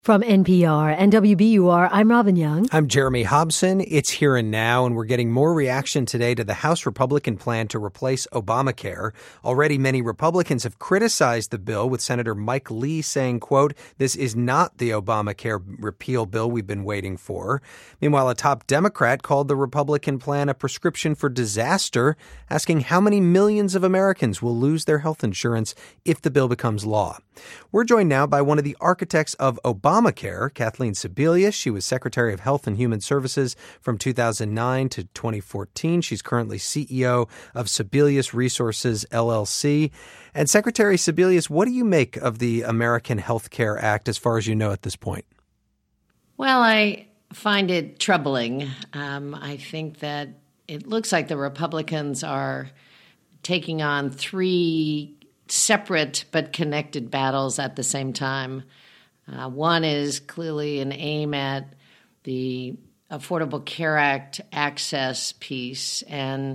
From NPR and WBUR, I'm Robin Young. I'm Jeremy Hobson. It's here and now, and we're getting more reaction today to the House Republican plan to replace Obamacare. Already, many Republicans have criticized the bill, with Senator Mike Lee saying, quote, "This is not the Obamacare repeal bill we've been waiting for." Meanwhile, a top Democrat called the Republican plan a prescription for disaster, asking how many millions of Americans will lose their health insurance if the bill becomes law. We're joined now by one of the architects of Obamacare, Kathleen Sebelius. She was Secretary of Health and Human Services from 2009 to 2014. She's currently CEO of Sebelius Resources, LLC. And Secretary Sebelius, what do you make of the American Health Care Act as far as you know at this point? Well, I find it troubling. I think that it looks like the Republicans are taking on three separate but connected battles at the same time. One is clearly an aim at the Affordable Care Act access piece. And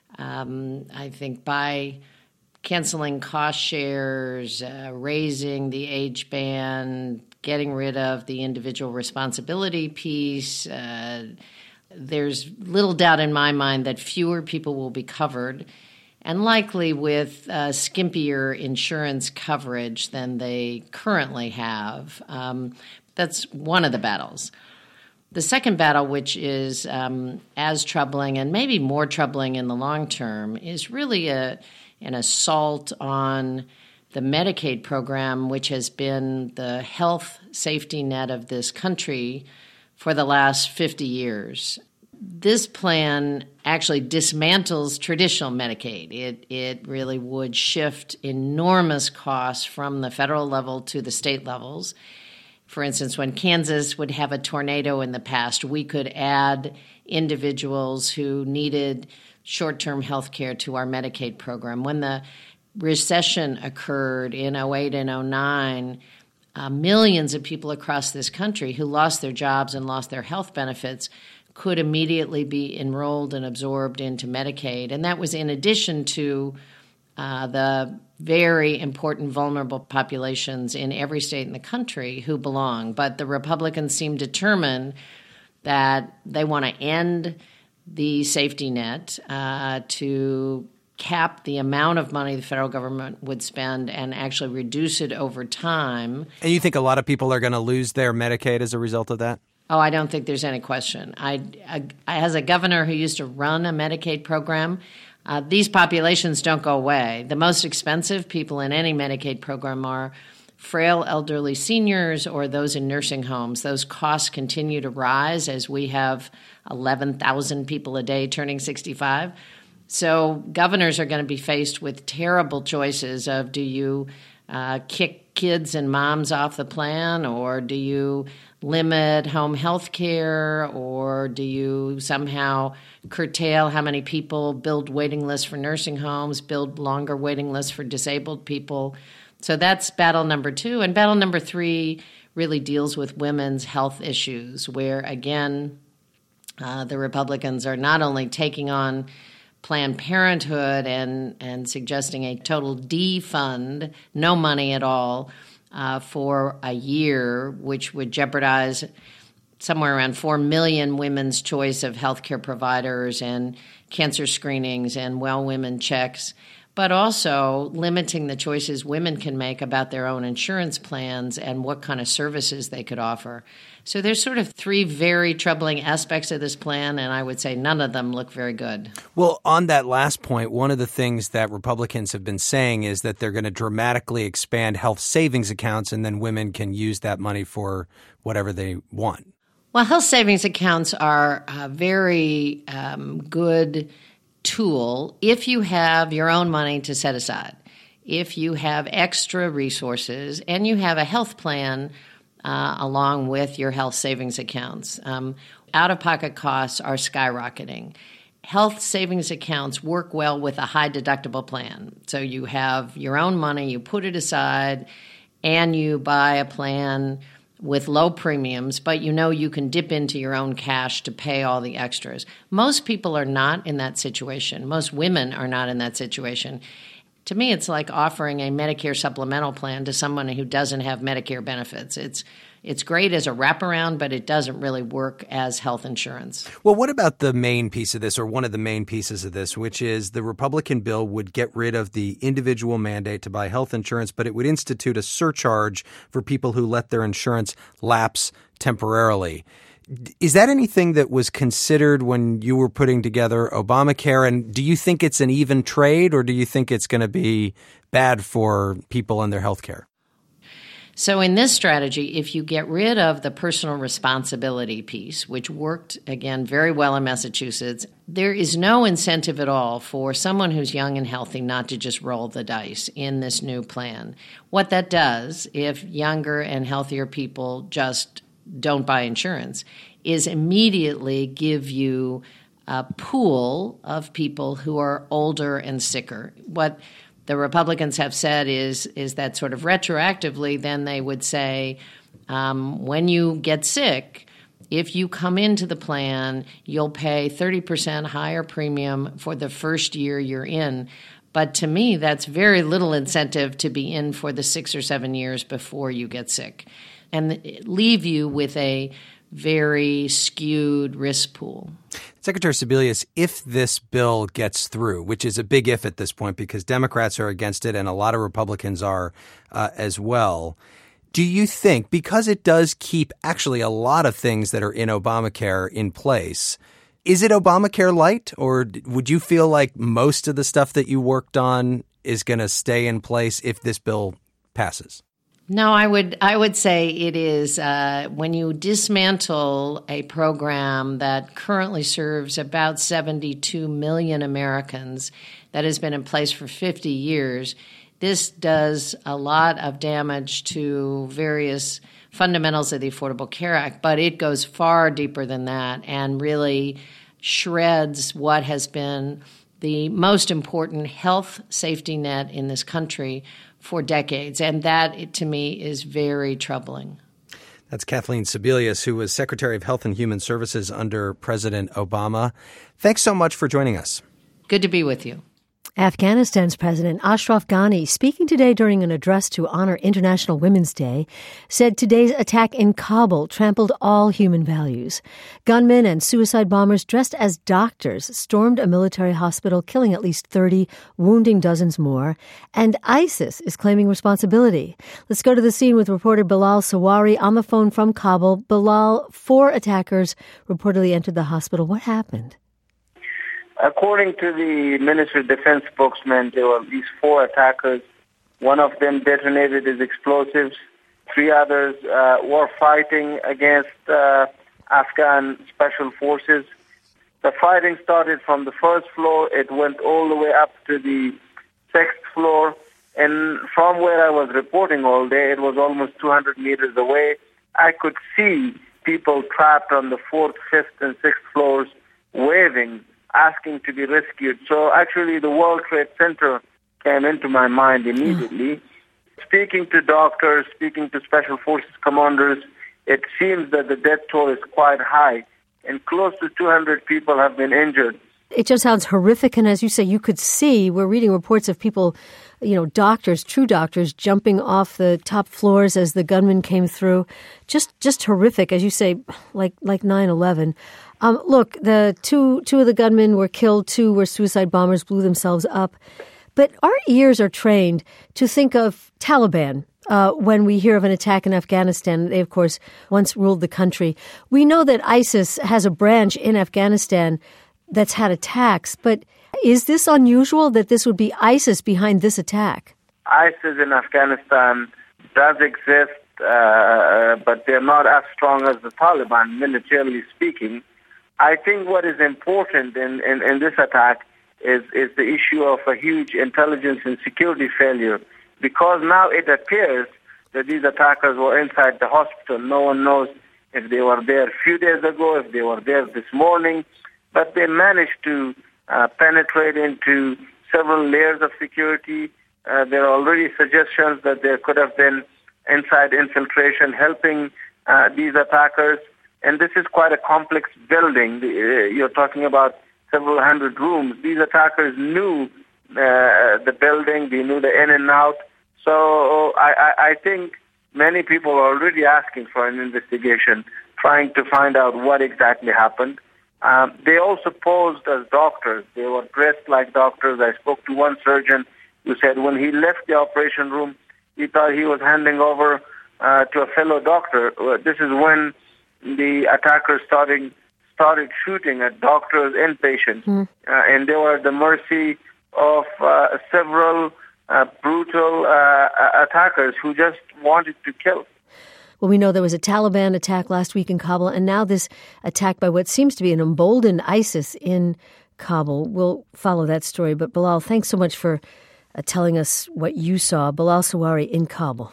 I think by canceling cost shares, raising the age band, getting rid of the individual responsibility piece, there's little doubt in my mind that fewer people will be covered, and likely with skimpier insurance coverage than they currently have. That's one of the battles. The second battle, which is as troubling and maybe more troubling in the long term, is really an assault on the Medicaid program, which has been the health safety net of this country for the last 50 years. This plan actually dismantles traditional Medicaid. It really would shift enormous costs from the federal level to the state levels. For instance, when Kansas would have a tornado in the past, we could add individuals who needed short-term health care to our Medicaid program. When the recession occurred in 08 and 09, millions of people across this country who lost their jobs and lost their health benefits could immediately be enrolled and absorbed into Medicaid. And that was in addition to the very important vulnerable populations in every state in the country who belong. But the Republicans seem determined that they want to end the safety net to cap the amount of money the federal government would spend and actually reduce it over time. And you think a lot of people are going to lose their Medicaid as a result of that? Oh, I don't think there's any question. As a governor who used to run a Medicaid program, these populations don't go away. The most expensive people in any Medicaid program are frail elderly seniors or those in nursing homes. Those costs continue to rise as we have 11,000 people a day turning 65. So governors are going to be faced with terrible choices of, do you kick kids and moms off the plan, or do you limit home health care, or do you somehow curtail how many people build waiting lists for nursing homes, build longer waiting lists for disabled people? So that's battle number two. And battle number three really deals with women's health issues, where, again, the Republicans are not only taking on Planned Parenthood and suggesting a total defund, no money at all, for a year, which would jeopardize somewhere around 4 million women's choice of healthcare providers and cancer screenings and well women checks, but also limiting the choices women can make about their own insurance plans and what kind of services they could offer. So there's sort of three very troubling aspects of this plan, and I would say none of them look very good. Well, on that last point, one of the things that Republicans have been saying is that they're going to dramatically expand health savings accounts, and then women can use that money for whatever they want. Well, health savings accounts are a very good tool if you have your own money to set aside, if you have extra resources, and you have a health plan along with your health savings accounts. Out-of-pocket costs are skyrocketing. Health savings accounts work well with a high deductible plan. So you have your own money, you put it aside, and you buy a plan with low premiums, but you know you can dip into your own cash to pay all the extras. Most people are not in that situation. Most women are not in that situation. To me, it's like offering a Medicare supplemental plan to someone who doesn't have Medicare benefits. It's It's great as a wraparound, but it doesn't really work as health insurance. Well, what about the main piece of this, or one of the main pieces of this, which is the Republican bill would get rid of the individual mandate to buy health insurance, but it would institute a surcharge for people who let their insurance lapse temporarily. Is that anything that was considered when you were putting together Obamacare? And do you think it's an even trade, or do you think it's going to be bad for people and their health care? So in this strategy, if you get rid of the personal responsibility piece, which worked, again, very well in Massachusetts, there is no incentive at all for someone who's young and healthy not to just roll the dice in this new plan. What that does, if younger and healthier people just don't buy insurance, is immediately give you a pool of people who are older and sicker. What the Republicans have said is that sort of retroactively, then they would say, when you get sick, if you come into the plan, you'll pay 30% higher premium for the first year you're in. But to me, that's very little incentive to be in for the 6 or 7 years before you get sick, and leave you with a very skewed risk pool. Secretary Sebelius, if this bill gets through, which is a big if at this point because Democrats are against it and a lot of Republicans are as well, do you think, because it does keep actually a lot of things that are in Obamacare in place, is it Obamacare light, or would you feel like most of the stuff that you worked on is going to stay in place if this bill passes? No, I would say it is when you dismantle a program that currently serves about 72 million Americans that has been in place for 50 years, this does a lot of damage to various fundamentals of the Affordable Care Act, but it goes far deeper than that and really shreds what has been the most important health safety net in this country for decades. And that, to me, is very troubling. That's Kathleen Sebelius, who was Secretary of Health and Human Services under President Obama. Thanks so much for joining us. Good to be with you. Afghanistan's President Ashraf Ghani, speaking today during an address to honor International Women's Day, said today's attack in Kabul trampled all human values. Gunmen and suicide bombers dressed as doctors stormed a military hospital, killing at least 30, wounding dozens more, and ISIS is claiming responsibility. Let's go to the scene with reporter Bilal Sawari on the phone from Kabul. Bilal, 4 attackers reportedly entered the hospital. What happened? According to the Ministry of Defense spokesman, there were at least 4 attackers. One of them detonated his explosives. 3 others were fighting against Afghan special forces. The fighting started from the 1st floor. It went all the way up to the 6th floor. And from where I was reporting all day, it was almost 200 meters away. I could see people trapped on the 4th, 5th, and 6th floors waving, asking to be rescued. So actually the World Trade Center came into my mind immediately. Speaking to doctors, speaking to Special Forces commanders, it seems that the death toll is quite high, and close to 200 people have been injured. It just sounds horrific, and as you say, you could see, we're reading reports of people, doctors, true doctors, jumping off the top floors as the gunmen came through. Just horrific, as you say, like 9/11. Look, the two of the gunmen were killed, 2 were suicide bombers, blew themselves up. But our ears are trained to think of Taliban when we hear of an attack in Afghanistan. They, of course, once ruled the country. We know that ISIS has a branch in Afghanistan that's had attacks, but is this unusual that this would be ISIS behind this attack? ISIS in Afghanistan does exist, but they're not as strong as the Taliban, militarily speaking. I think what is important in this attack is the issue of a huge intelligence and security failure, because now it appears that these attackers were inside the hospital. No one knows if they were there a few days ago, if they were there this morning, but they managed to penetrate into several layers of security. There are already suggestions that there could have been inside infiltration helping these attackers. And this is quite a complex building. You're talking about several hundred rooms. These attackers knew the building. They knew the in and out. So I think many people are already asking for an investigation, trying to find out what exactly happened. They also posed as doctors. They were dressed like doctors. I spoke to one surgeon who said when he left the operation room, he thought he was handing over to a fellow doctor. This is when the attackers started shooting at doctors and patients, and they were at the mercy of several brutal attackers who just wanted to kill. Well, we know there was a Taliban attack last week in Kabul, and now this attack by what seems to be an emboldened ISIS in Kabul. We'll follow that story. But Bilal, thanks so much for telling us what you saw. Bilal Sawari in Kabul.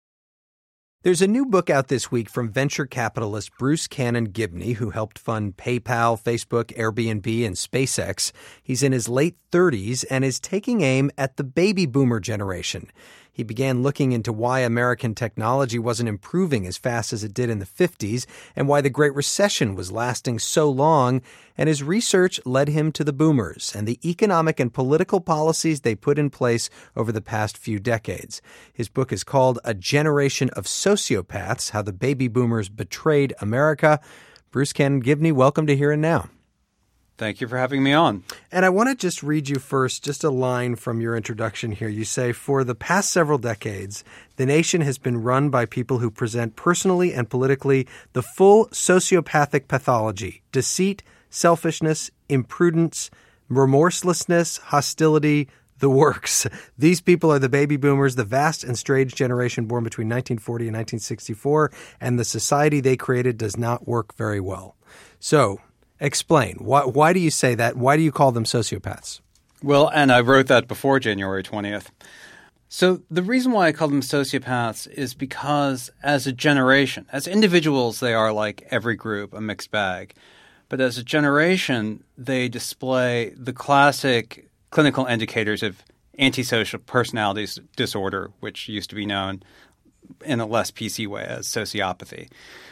There's a new book out this week from venture capitalist Bruce Cannon Gibney, who helped fund PayPal, Facebook, Airbnb, and SpaceX. He's in his late 30s and is taking aim at the baby boomer generation. He began looking into why American technology wasn't improving as fast as it did in the 50s and why the Great Recession was lasting so long, and his research led him to the boomers and the economic and political policies they put in place over the past few decades. His book is called A Generation of Sociopaths: How the Baby Boomers Betrayed America. Bruce Cannon Gibney, welcome to Here and Now. Thank you for having me on. And I want to just read you first just a line from your introduction here. You say, for the past several decades, the nation has been run by people who present personally and politically the full sociopathic pathology: deceit, selfishness, imprudence, remorselessness, hostility, the works. These people are the baby boomers, the vast and strange generation born between 1940 and 1964, and the society they created does not work very well. So, explain. Why do you say that? Why do you call them sociopaths? Well, and I wrote that before January 20th. So the reason why I call them sociopaths is because as a generation, as individuals, they are like every group, a mixed bag. But as a generation, they display the classic clinical indicators of antisocial personality disorder, which used to be known in a less PC way as sociopathy.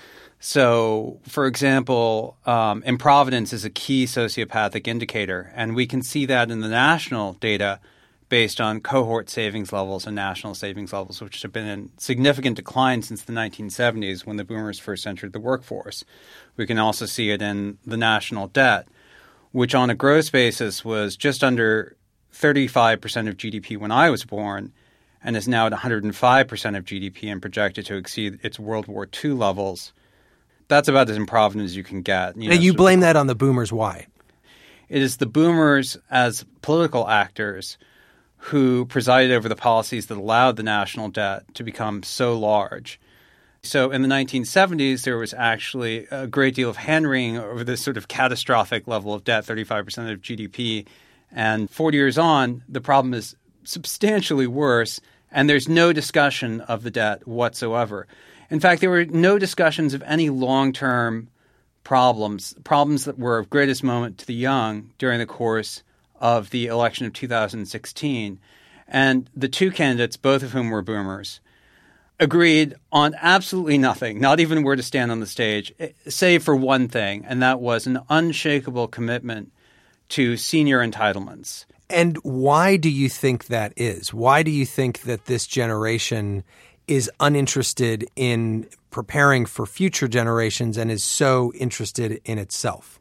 So, for example, improvidence is a key sociopathic indicator, and we can see that in the national data based on cohort savings levels and national savings levels, which have been in significant decline since the 1970s when the boomers first entered the workforce. We can also see it in the national debt, which on a gross basis was just under 35% of GDP when I was born and is now at 105% of GDP and projected to exceed its World War II levels. That's about as improvident as you can get. And you blame that on the boomers. Why? It is the boomers as political actors who presided over the policies that allowed the national debt to become so large. So in the 1970s, there was actually a great deal of hand-wringing over this sort of catastrophic level of debt, 35% of GDP. And 40 years on, the problem is substantially worse, and there's no discussion of the debt whatsoever. In fact, there were no discussions of any long-term problems that were of greatest moment to the young during the course of the election of 2016. And the two candidates, both of whom were boomers, agreed on absolutely nothing, not even where to stand on the stage, save for one thing, and that was an unshakable commitment to senior entitlements. And why do you think that is? Why do you think that this generation is uninterested in preparing for future generations and is so interested in itself?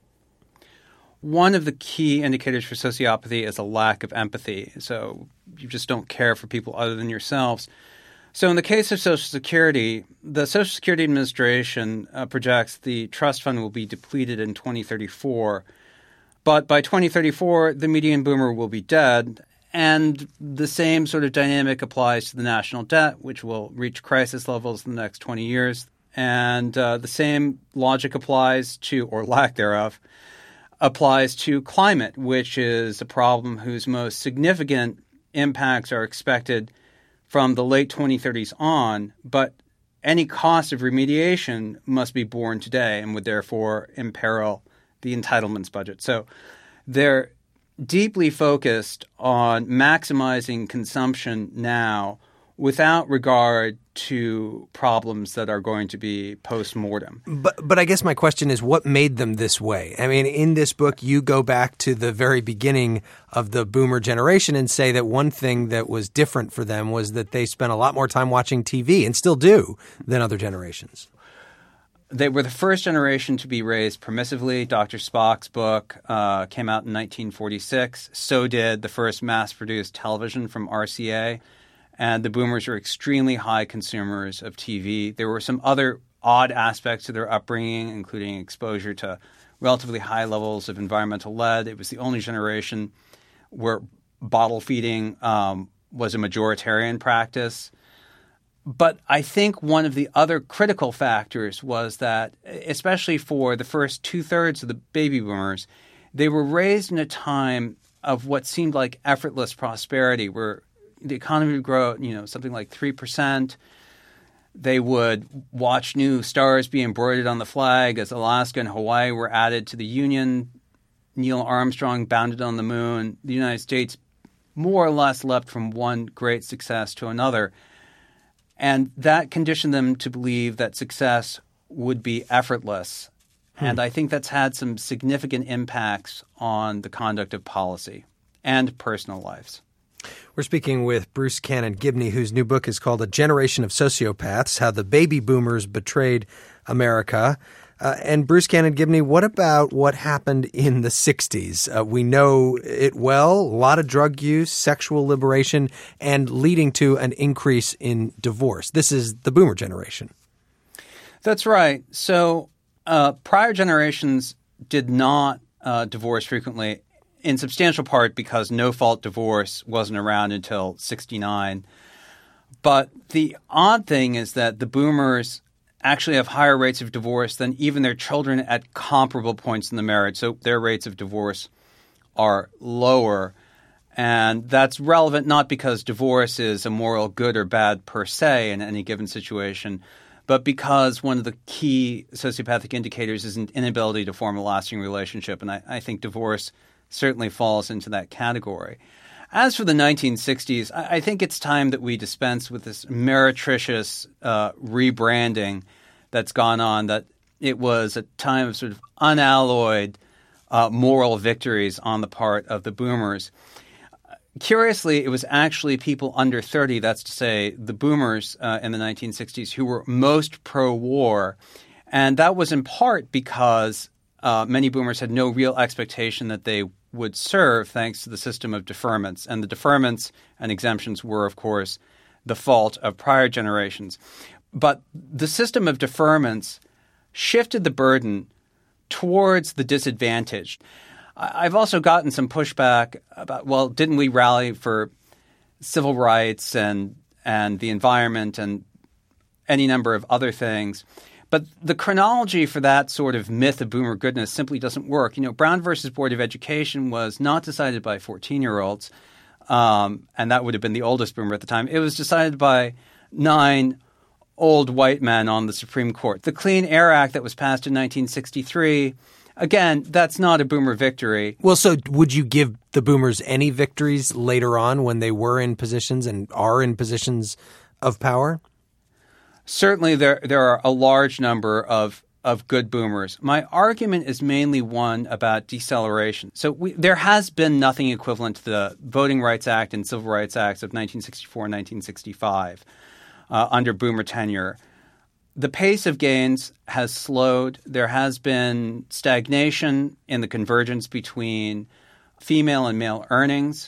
One of the key indicators for sociopathy is a lack of empathy. So you just don't care for people other than yourselves. So in the case of Social Security, the Social Security Administration projects the trust fund will be depleted in 2034. But by 2034, the median boomer will be dead. And the same sort of dynamic applies to the national debt, which will reach crisis levels in the next 20 years. And the same logic applies to, or lack thereof, applies to climate, which is a problem whose most significant impacts are expected from the late 2030s on. But any cost of remediation must be borne today and would therefore imperil the entitlements budget. So they're deeply focused on maximizing consumption now without regard to problems that are going to be post-mortem. But I guess my question is, what made them this way? I mean, in this book, you go back to the very beginning of the boomer generation and say that one thing that was different for them was that they spent a lot more time watching TV, and still do, than other generations. They were the first generation to be raised permissively. Dr. Spock's book came out in 1946. So did the first mass-produced television from RCA. And the boomers are extremely high consumers of TV. There were some other odd aspects to their upbringing, including exposure to relatively high levels of environmental lead. It was the only generation where bottle feeding was a majoritarian practice. But I think one of the other critical factors was that, especially for the first two-thirds of the baby boomers, they were raised in a time of what seemed like effortless prosperity, where the economy would grow, something like 3%. They would watch new stars be embroidered on the flag as Alaska and Hawaii were added to the Union. Neil Armstrong bounded on the moon. The United States more or less leapt from one great success to another. And that conditioned them to believe that success would be effortless. And I think that's had some significant impacts on the conduct of policy and personal lives. We're speaking with Bruce Cannon Gibney, whose new book is called A Generation of Sociopaths, How the Baby Boomers Betrayed America. And Bruce Cannon Gibney, what about what happened in the 60s? We know it well, a lot of drug use, sexual liberation, and leading to an increase in divorce. This is the boomer generation. That's right. So prior generations did not divorce frequently, in substantial part because no-fault divorce wasn't around until 1969. But the odd thing is that the boomers actually have higher rates of divorce than even their children at comparable points in the marriage. So their rates of divorce are lower. And that's relevant not because divorce is a moral good or bad per se in any given situation, but because one of the key sociopathic indicators is an inability to form a lasting relationship. And I think divorce certainly falls into that category. As for the 1960s, I think it's time that we dispense with this meretricious rebranding that's gone on, that it was a time of sort of unalloyed moral victories on the part of the boomers. Curiously, it was actually people under 30, that's to say the boomers in the 1960s, who were most pro-war. And that was in part because many boomers had no real expectation that they would serve thanks to the system of deferments. And the deferments and exemptions were, of course, the fault of prior generations. But the system of deferments shifted the burden towards the disadvantaged. I've also gotten some pushback about, well, didn't we rally for civil rights and the environment and any number of other things? But the chronology for that sort of myth of boomer goodness simply doesn't work. Brown versus Board of Education was not decided by 14-year-olds, and that would have been the oldest boomer at the time. It was decided by 9 old white men on the Supreme Court. The Clean Air Act that was passed in 1963, again, that's not a boomer victory. Well, so would you give the boomers any victories later on when they were in positions and are in positions of power? Certainly, there are a large number of good boomers. My argument is mainly one about deceleration. So there has been nothing equivalent to the Voting Rights Act and Civil Rights Acts of 1964 and 1965 under boomer tenure. The pace of gains has slowed. There has been stagnation in the convergence between female and male earnings,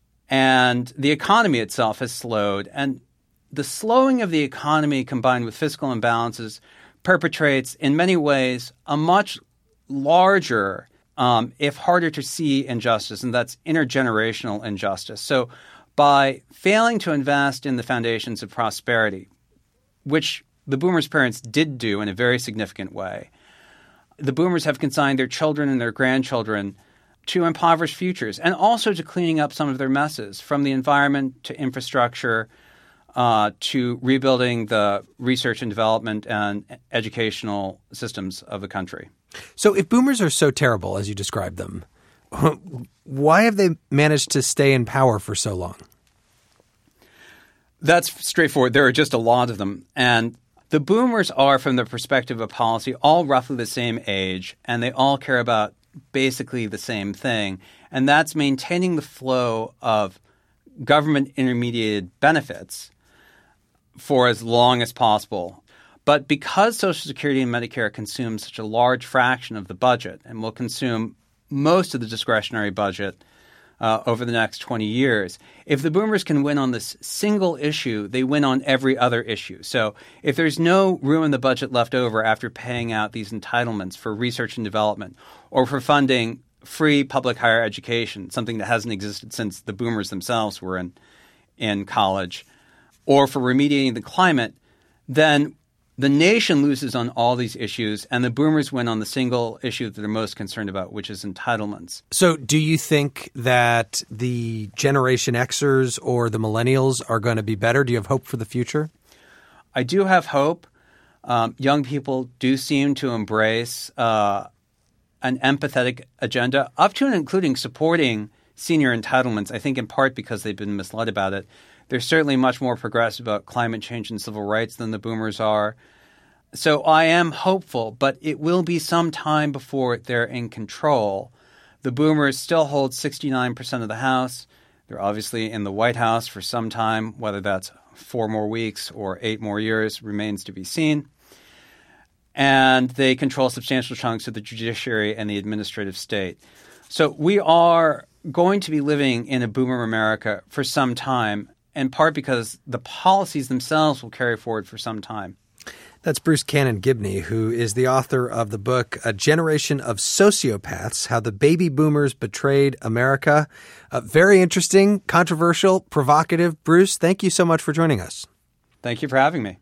and the economy itself has slowed. And the slowing of the economy combined with fiscal imbalances perpetrates, in many ways, a much larger, if harder to see, injustice, and that's intergenerational injustice. So by failing to invest in the foundations of prosperity, which the boomers' parents did do in a very significant way, the boomers have consigned their children and their grandchildren to impoverished futures and also to cleaning up some of their messes, from the environment to infrastructure, to rebuilding the research and development and educational systems of the country. So if boomers are so terrible, as you described them, why have they managed to stay in power for so long? That's straightforward. There are just a lot of them. And the boomers are, from the perspective of policy, all roughly the same age, and they all care about basically the same thing. And that's maintaining the flow of government intermediated benefits for as long as possible. But because Social Security and Medicare consume such a large fraction of the budget and will consume most of the discretionary budget over the next 20 years, if the boomers can win on this single issue, they win on every other issue. So if there's no room in the budget left over after paying out these entitlements for research and development or for funding free public higher education, something that hasn't existed since the boomers themselves were in college, or for remediating the climate, then the nation loses on all these issues, and the boomers win on the single issue that they're most concerned about, which is entitlements. So do you think that the Generation Xers or the millennials are going to be better? Do you have hope for the future? I do have hope. Young people do seem to embrace an empathetic agenda, up to and including supporting senior entitlements, I think in part because they've been misled about it. They're certainly much more progressive about climate change and civil rights than the boomers are. So I am hopeful, but it will be some time before they're in control. The boomers still hold 69% of the House. They're obviously in the White House for some time. Whether that's 4 more weeks or 8 more years remains to be seen. And they control substantial chunks of the judiciary and the administrative state. So we are going to be living in a boomer America for some time, in part because the policies themselves will carry forward for some time. That's Bruce Cannon-Gibney, who is the author of the book A Generation of Sociopaths, How the Baby Boomers Betrayed America. Very interesting, controversial, provocative. Bruce, thank you so much for joining us. Thank you for having me.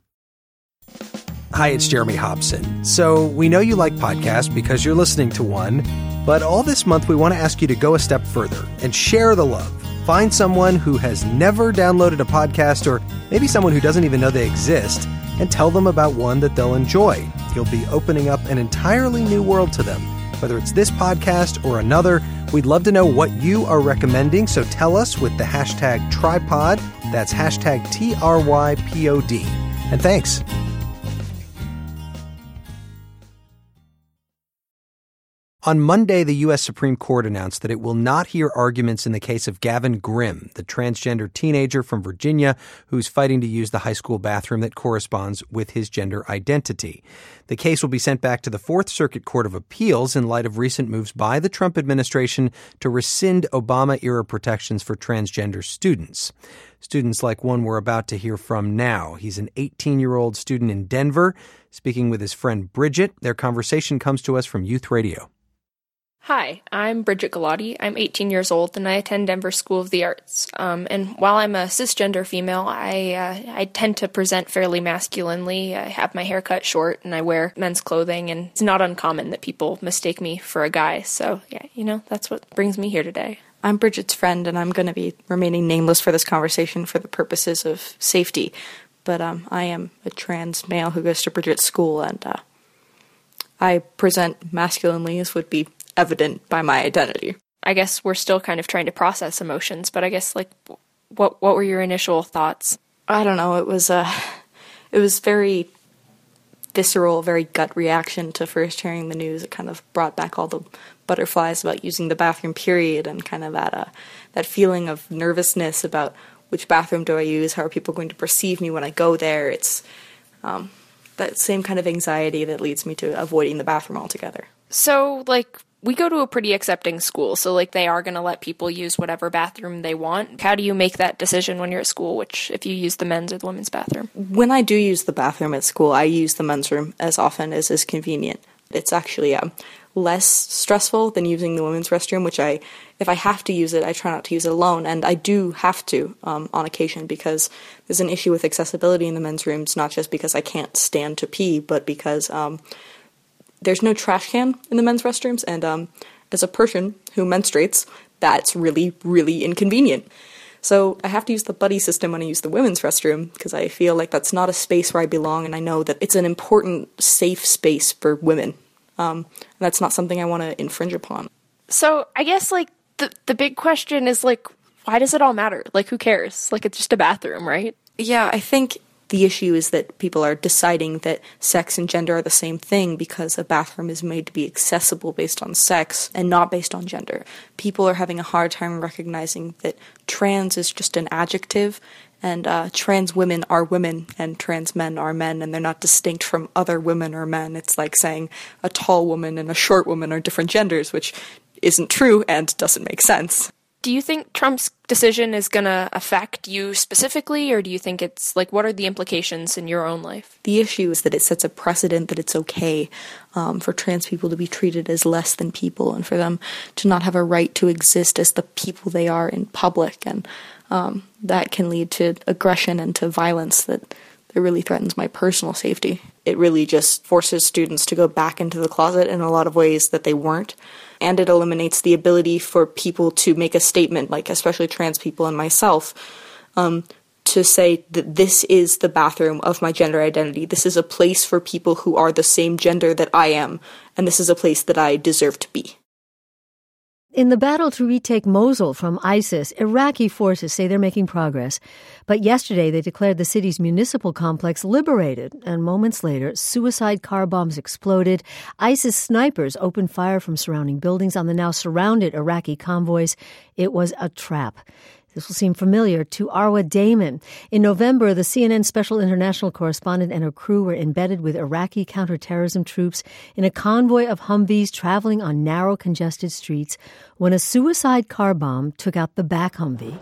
Hi, it's Jeremy Hobson. So we know you like podcasts because you're listening to one, but all this month we want to ask you to go a step further and share the love. Find someone who has never downloaded a podcast, or maybe someone who doesn't even know they exist, and tell them about one that they'll enjoy. You'll be opening up an entirely new world to them. Whether it's this podcast or another, we'd love to know what you are recommending, so tell us with the hashtag Trypod. That's hashtag TRYPOD. And thanks. On Monday, the U.S. Supreme Court announced that it will not hear arguments in the case of Gavin Grimm, the transgender teenager from Virginia who's fighting to use the high school bathroom that corresponds with his gender identity. The case will be sent back to the Fourth Circuit Court of Appeals in light of recent moves by the Trump administration to rescind Obama-era protections for transgender students. Students like one we're about to hear from now. He's an 18-year-old student in Denver, speaking with his friend Bridget. Their conversation comes to us from Youth Radio. Hi, I'm Bridget Galati. I'm 18 years old, and I attend Denver School of the Arts. And while I'm a cisgender female, I tend to present fairly masculinely. I have my hair cut short, and I wear men's clothing, and it's not uncommon that people mistake me for a guy. So, yeah, that's what brings me here today. I'm Bridget's friend, and I'm going to be remaining nameless for this conversation for the purposes of safety. But I am a trans male who goes to Bridget's school, and I present masculinely, as would be evident by my identity. I guess we're still kind of trying to process emotions, but I guess, what were your initial thoughts? I don't know. It was very visceral, very gut reaction to first hearing the news. It kind of brought back all the butterflies about using the bathroom period, and kind of that feeling of nervousness about which bathroom do I use, how are people going to perceive me when I go there. It's that same kind of anxiety that leads me to avoiding the bathroom altogether. So, we go to a pretty accepting school, so, they are going to let people use whatever bathroom they want. How do you make that decision when you're at school, if you use the men's or the women's bathroom? When I do use the bathroom at school, I use the men's room as often as is convenient. It's actually less stressful than using the women's restroom, which if I have to use it, I try not to use it alone, and I do have to on occasion, because there's an issue with accessibility in the men's rooms, not just because I can't stand to pee, but because there's no trash can in the men's restrooms, and as a person who menstruates, that's really, really inconvenient. So I have to use the buddy system when I use the women's restroom, because I feel like that's not a space where I belong, and I know that it's an important, safe space for women. And that's not something I want to infringe upon. So I guess, the big question is, why does it all matter? Who cares? It's just a bathroom, right? Yeah, I think the issue is that people are deciding that sex and gender are the same thing because a bathroom is made to be accessible based on sex and not based on gender. People are having a hard time recognizing that trans is just an adjective, and trans women are women and trans men are men, and they're not distinct from other women or men. It's like saying a tall woman and a short woman are different genders, which isn't true and doesn't make sense. Do you think Trump's decision is going to affect you specifically, or do you think it's, like, what are the implications in your own life? The issue is that it sets a precedent that it's okay for trans people to be treated as less than people and for them to not have a right to exist as the people they are in public. And that can lead to aggression and to violence that really threatens my personal safety. It really just forces students to go back into the closet in a lot of ways that they weren't. And it eliminates the ability for people to make a statement, like especially trans people and myself, to say that this is the bathroom of my gender identity. This is a place for people who are the same gender that I am, and this is a place that I deserve to be. In the battle to retake Mosul from ISIS, Iraqi forces say they're making progress. But yesterday they declared the city's municipal complex liberated, and moments later, suicide car bombs exploded. ISIS snipers opened fire from surrounding buildings on the now surrounded Iraqi convoys. It was a trap. This will seem familiar to Arwa Damon. In November, the CNN special international correspondent and her crew were embedded with Iraqi counterterrorism troops in a convoy of Humvees traveling on narrow, congested streets when a suicide car bomb took out the back Humvee.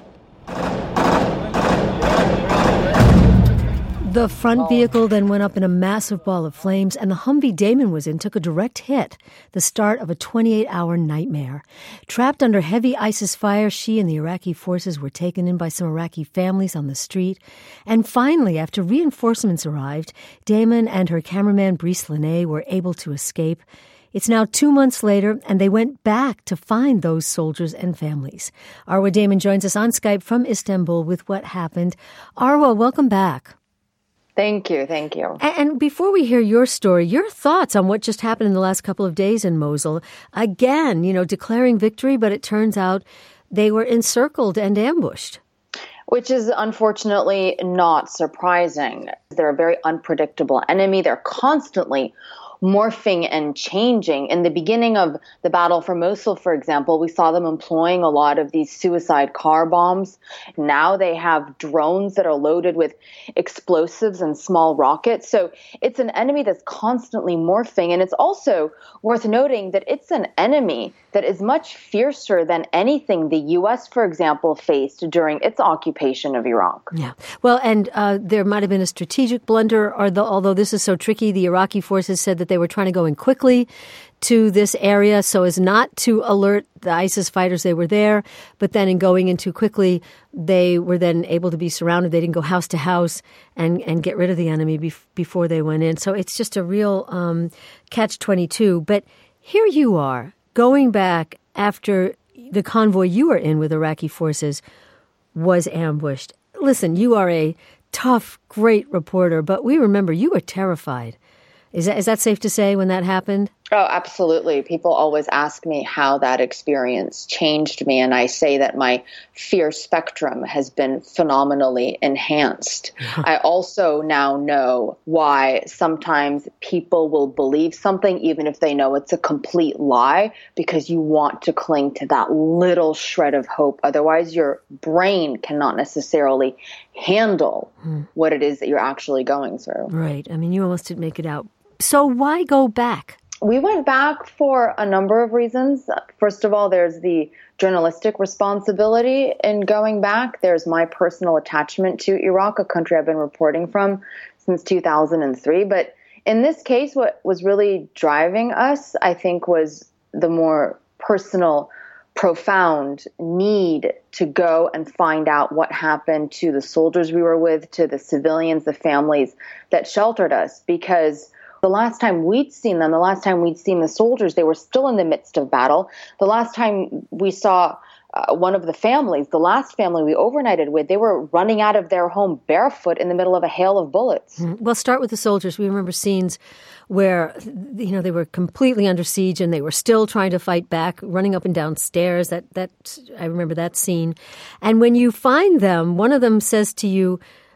The front vehicle then went up in a massive ball of flames, and the Humvee Damon was in took a direct hit, the start of a 28-hour nightmare. Trapped under heavy ISIS fire, she and the Iraqi forces were taken in by some Iraqi families on the street. And finally, after reinforcements arrived, Damon and her cameraman Brice Linné were able to escape. It's now 2 months later, and they went back to find those soldiers and families. Arwa Damon joins us on Skype from Istanbul with what happened. Arwa, welcome back. Thank you. And before we hear your story, your thoughts on what just happened in the last couple of days in Mosul. Again, declaring victory, but it turns out they were encircled and ambushed. Which is unfortunately not surprising. They're a very unpredictable enemy. They're constantly morphing and changing. In the beginning of the battle for Mosul, for example, we saw them employing a lot of these suicide car bombs. Now they have drones that are loaded with explosives and small rockets. So it's an enemy that's constantly morphing. And it's also worth noting that it's an enemy that is much fiercer than anything the U.S., for example, faced during its occupation of Iraq. Yeah. Well, and there might have been a strategic blunder, although this is so tricky. The Iraqi forces said that they were trying to go in quickly to this area so as not to alert the ISIS fighters they were there. But then in going in too quickly, they were then able to be surrounded. They didn't go house to house and get rid of the enemy before they went in. So it's just a real catch-22. But here you are, going back after the convoy you were in with Iraqi forces was ambushed. Listen, you are a tough, great reporter, but we remember you were terrified. Is that safe to say when that happened? Oh, absolutely. People always ask me how that experience changed me, and I say that my fear spectrum has been phenomenally enhanced. I also now know why sometimes people will believe something even if they know it's a complete lie, because you want to cling to that little shred of hope. Otherwise, your brain cannot necessarily handle what it is that you're actually going through. Right. I mean, you almost didn't make it out. So why go back? We went back for a number of reasons. First of all, there's the journalistic responsibility in going back. There's my personal attachment to Iraq, a country I've been reporting from since 2003. But in this case, what was really driving us, I think, was the more personal, profound need to go and find out what happened to the soldiers we were with, to the civilians, the families that sheltered us. Because the last time we'd seen them, the last time we'd seen the soldiers, they were still in the midst of battle. The last time we saw one of the families, the last family we overnighted with, they were running out of their home barefoot in the middle of a hail of bullets. Well, start with the soldiers. We remember scenes where, they were completely under siege and they were still trying to fight back, running up and down stairs. That I remember that scene. And when you find them, one of them says to you,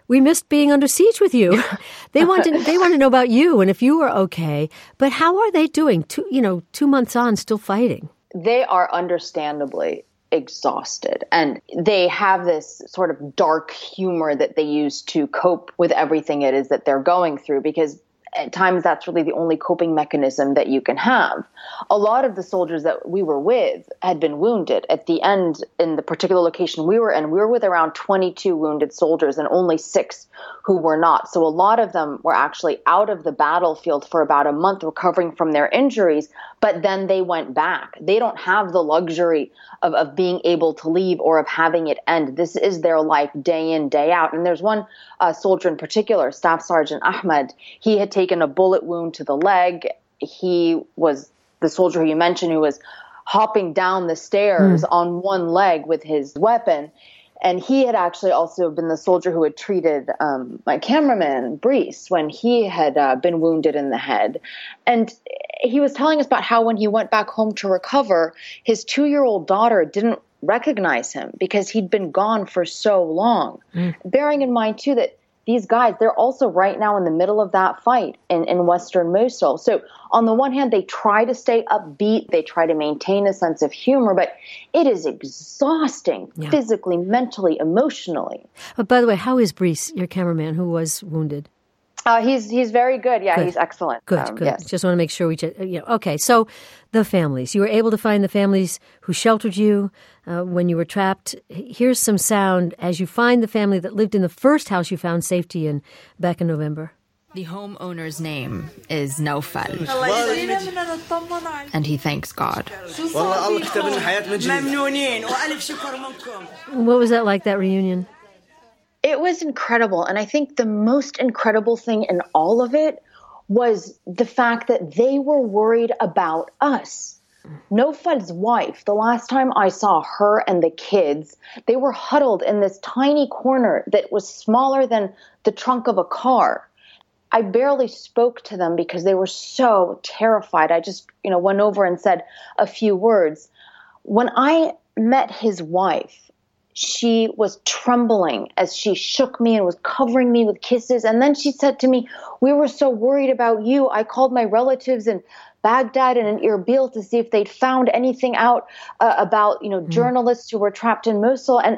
we missed being under siege with you. They want to know about you and if you were okay. But how are they doing? 2 months on, still fighting. They are understandably exhausted, and they have this sort of dark humor that they use to cope with everything it is that they're going through, because at times that's really the only coping mechanism that you can have. A lot of the soldiers that we were with had been wounded. At the end, in the particular location we were in, we were with around 22 wounded soldiers and only 6 who were not. So a lot of them were actually out of the battlefield for about a month recovering from their injuries, but then they went back. They don't have the luxury of being able to leave or of having it end. This is their life day in, day out. And there's one soldier in particular, Staff Sergeant Ahmed. He had taken a bullet wound to the leg. He was the soldier who you mentioned who was hopping down the stairs on one leg with his weapon. And he had actually also been the soldier who had treated my cameraman, Brees, when he had been wounded in the head. And he was telling us about how when he went back home to recover, his 2-year-old daughter didn't recognize him because he'd been gone for so long. Bearing in mind, too, that these guys, they're also right now in the middle of that fight in Western Mosul. So on the one hand, they try to stay upbeat. They try to maintain a sense of humor, but it is exhausting physically, mentally, emotionally. But by the way, how is Brees, your cameraman who was wounded? He's very good. Yeah, good. He's excellent. Good. Yes. Just want to make sure okay, so the families. You were able to find the families who sheltered you when you were trapped. Here's some sound as you find the family that lived in the first house you found safety in back in November. The homeowner's name is Naufal, and he thanks God. What was that like, that reunion? It was incredible. And I think the most incredible thing in all of it was the fact that they were worried about us. Naufal's wife, the last time I saw her and the kids, they were huddled in this tiny corner that was smaller than the trunk of a car. I barely spoke to them because they were so terrified. I just, went over and said a few words. When I met his wife, she was trembling as she shook me and was covering me with kisses. And then she said to me, "We were so worried about you. I called my relatives in Baghdad and in Erbil to see if they'd found anything out about, journalists who were trapped in Mosul." And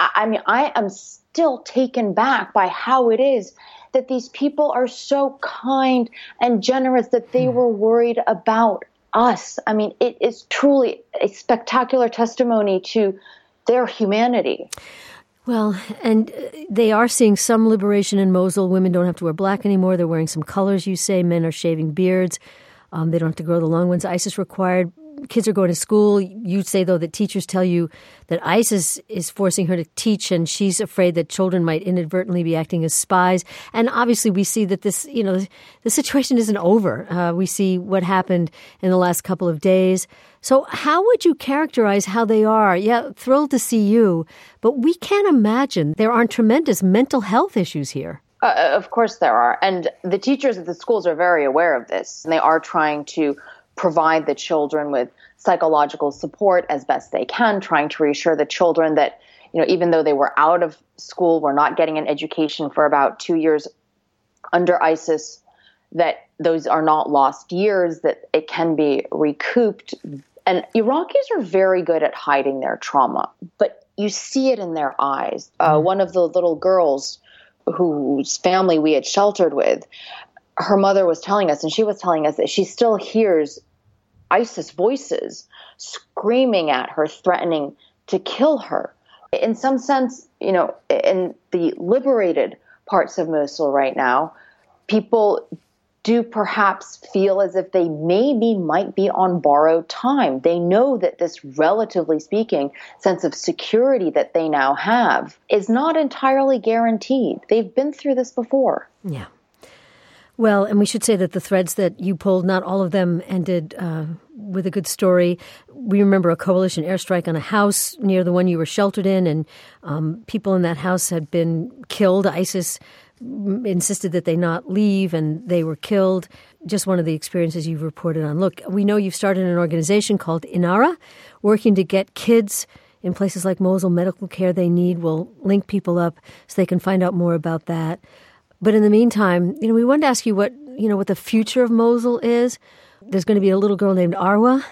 I am still taken back by how it is that these people are so kind and generous that they were worried about us. It is truly a spectacular testimony to their humanity. Well, and they are seeing some liberation in Mosul. Women don't have to wear black anymore. They're wearing some colors, you say. Men are shaving beards. They don't have to grow the long ones ISIS required. Kids are going to school. You say, though, that teachers tell you that ISIS is forcing her to teach, and she's afraid that children might inadvertently be acting as spies. And obviously we see that this, the situation isn't over. We see what happened in the last couple of days. So how would you characterize how they are? Yeah, thrilled to see you, but we can't imagine there aren't tremendous mental health issues here. Of course there are. And the teachers at the schools are very aware of this. And they are trying to provide the children with psychological support as best they can, trying to reassure the children that, even though they were out of school, were not getting an education for about 2 years under ISIS, that those are not lost years, that it can be recouped. And Iraqis are very good at hiding their trauma, but you see it in their eyes. One of the little girls whose family we had sheltered with, her mother was telling us, and she was telling us that she still hears ISIS voices screaming at her, threatening to kill her. In some sense, in the liberated parts of Mosul right now, people do perhaps feel as if they might be on borrowed time. They know that this, relatively speaking, sense of security that they now have is not entirely guaranteed. They've been through this before. Yeah. Well, and we should say that the threads that you pulled, not all of them ended with a good story. We remember a coalition airstrike on a house near the one you were sheltered in, and people in that house had been killed. ISIS insisted that they not leave, and they were killed. Just one of the experiences you've reported on. Look, we know you've started an organization called Inara, working to get kids in places like Mosul, medical care they need. We'll link people up so they can find out more about that. But in the meantime, we wanted to ask you what the future of Mosul is. There's going to be a little girl named Arwa.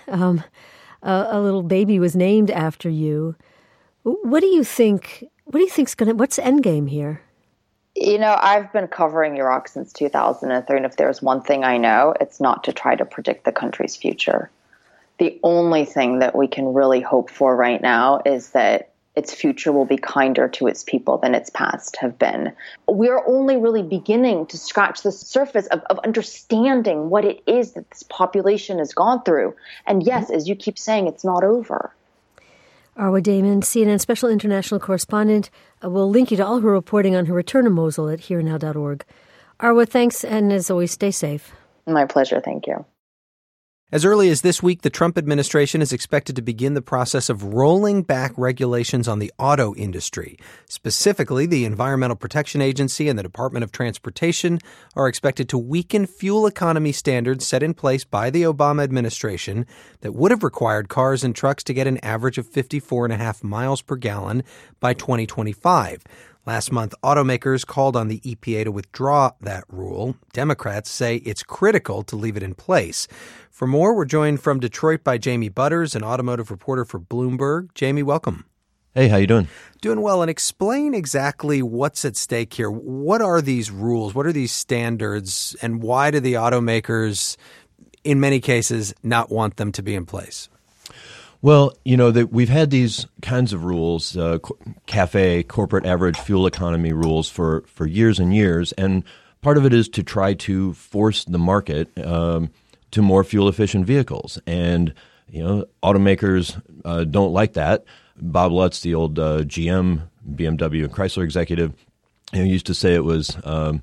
A little baby was named after you. What do you think? What's the end game here? I've been covering Iraq since 2003, and if there's one thing I know, it's not to try to predict the country's future. The only thing that we can really hope for right now is that its future will be kinder to its people than its past have been. We're only really beginning to scratch the surface of understanding what it is that this population has gone through. And yes, as you keep saying, it's not over. Arwa Damon, CNN Special International Correspondent. We'll link you to all her reporting on her return to Mosul at herenow.org. Arwa, thanks, and as always, stay safe. My pleasure. Thank you. As early as this week, the Trump administration is expected to begin the process of rolling back regulations on the auto industry. Specifically, the Environmental Protection Agency and the Department of Transportation are expected to weaken fuel economy standards set in place by the Obama administration that would have required cars and trucks to get an average of 54.5 miles per gallon by 2025. Last month, automakers called on the EPA to withdraw that rule. Democrats say it's critical to leave it in place. For more, we're joined from Detroit by Jamie Butters, an automotive reporter for Bloomberg. Jamie, welcome. Hey, how you doing? Doing well. And explain exactly what's at stake here. What are these rules? What are these standards? And why do the automakers, in many cases, not want them to be in place? Well, we've had these kinds of rules, CAFE, corporate average fuel economy rules for years and years. And part of it is to try to force the market to more fuel-efficient vehicles. And, automakers don't like that. Bob Lutz, the old GM, BMW, and Chrysler executive, used to say it was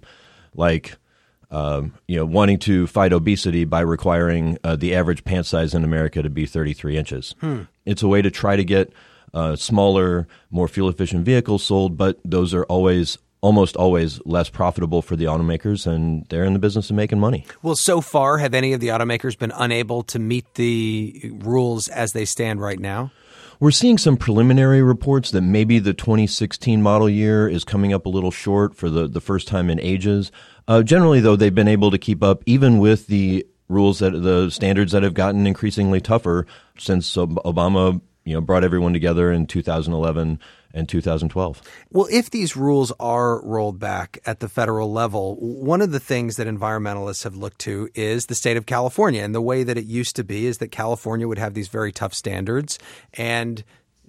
wanting to fight obesity by requiring the average pant size in America to be 33 inches. It's a way to try to get smaller, more fuel-efficient vehicles sold, but those are almost always less profitable for the automakers, and they're in the business of making money. Well, so far, have any of the automakers been unable to meet the rules as they stand right now? We're seeing some preliminary reports that maybe the 2016 model year is coming up a little short for the first time in ages. Generally, though, they've been able to keep up even with the rules the standards that have gotten increasingly tougher since Obama brought everyone together in 2011 and 2012. Well, if these rules are rolled back at the federal level, one of the things that environmentalists have looked to is the state of California. And the way that it used to be is that California would have these very tough standards, and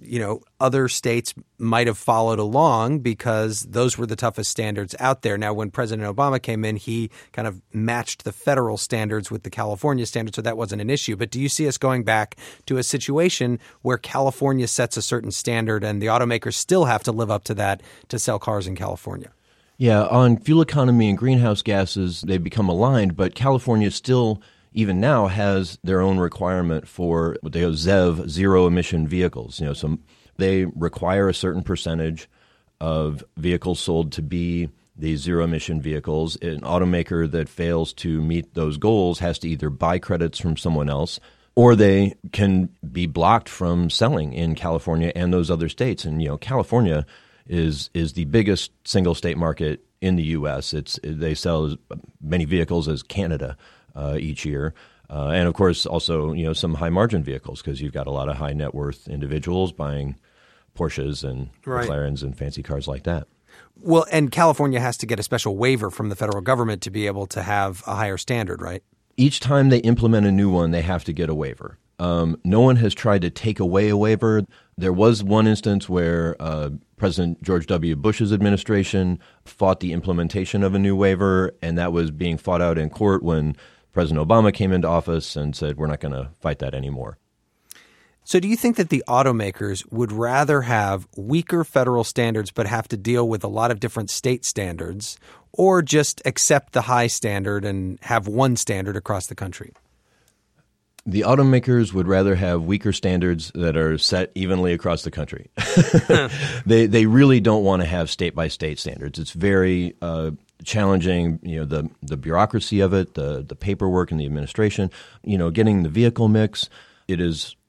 other states might have followed along because those were the toughest standards out there. Now, when President Obama came in, he kind of matched the federal standards with the California standards, so that wasn't an issue. But do you see us going back to a situation where California sets a certain standard and the automakers still have to live up to that to sell cars in California? Yeah, on fuel economy and greenhouse gases, they become aligned, but California still even now has their own requirement for what they call ZEV, zero-emission vehicles. So they require a certain percentage of vehicles sold to be these zero-emission vehicles. An automaker that fails to meet those goals has to either buy credits from someone else, or they can be blocked from selling in California and those other states. And California is the biggest single-state market in the U.S. They sell as many vehicles as Canada each year. And, of course, also, some high-margin vehicles because you've got a lot of high-net-worth individuals buying Porsches and McLarens and fancy cars like that. Well, and California has to get a special waiver from the federal government to be able to have a higher standard, right? Each time they implement a new one, they have to get a waiver. No one has tried to take away a waiver. There was one instance where President George W. Bush's administration fought the implementation of a new waiver, and that was being fought out in court when President Obama came into office and said, we're not going to fight that anymore. So do you think that the automakers would rather have weaker federal standards but have to deal with a lot of different state standards, or just accept the high standard and have one standard across the country? The automakers would rather have weaker standards that are set evenly across the country. They really don't want to have state-by-state standards. It's very challenging, the bureaucracy of it, the paperwork and the administration, getting the vehicle mix. It is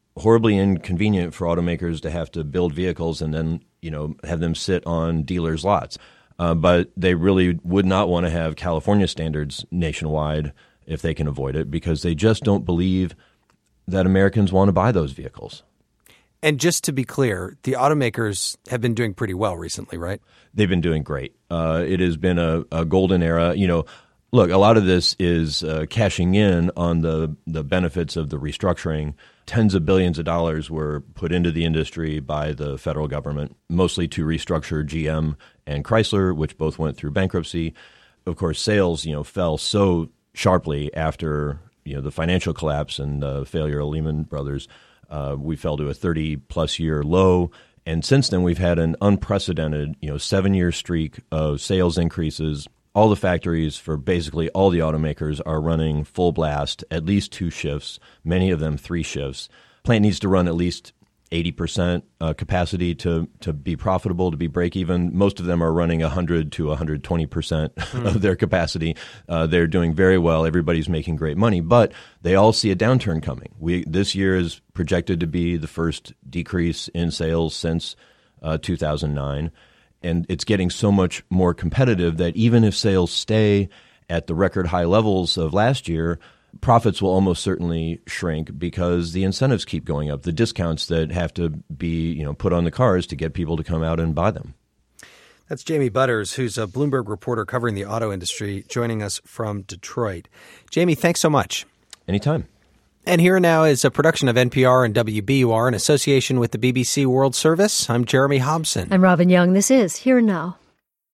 horribly inconvenient for automakers to have to build vehicles and then, have them sit on dealers' lots. But they really would not want to have California standards nationwide if they can avoid it, because they just don't believe that Americans want to buy those vehicles. And just to be clear, the automakers have been doing pretty well recently, right? They've been doing great. It has been a golden era. Look, a lot of this is cashing in on the benefits of the restructuring. Tens of billions of dollars were put into the industry by the federal government, mostly to restructure GM and Chrysler, which both went through bankruptcy. Of course, sales, fell so sharply after, the financial collapse and the failure of Lehman Brothers. We fell to a 30-plus year low. And since then, we've had an unprecedented, 7-year streak of sales increases. All the factories for basically all the automakers are running full blast, at least 2 shifts, many of them 3 shifts. Plant needs to run at least 80% capacity to be profitable, to be break even. Most of them are running 100 to 120% of their capacity. They're doing very well. Everybody's making great money, but they all see a downturn coming. This year is projected to be the first decrease in sales since 2009. And it's getting so much more competitive that even if sales stay at the record high levels of last year, profits will almost certainly shrink because the incentives keep going up, the discounts that have to be put on the cars to get people to come out and buy them. That's Jamie Butters, who's a Bloomberg reporter covering the auto industry, joining us from Detroit. Jamie, thanks so much. Anytime. And Here Now is a production of NPR and WBUR in association with the BBC World Service. I'm Jeremy Hobson. I'm Robin Young. This is Here Now.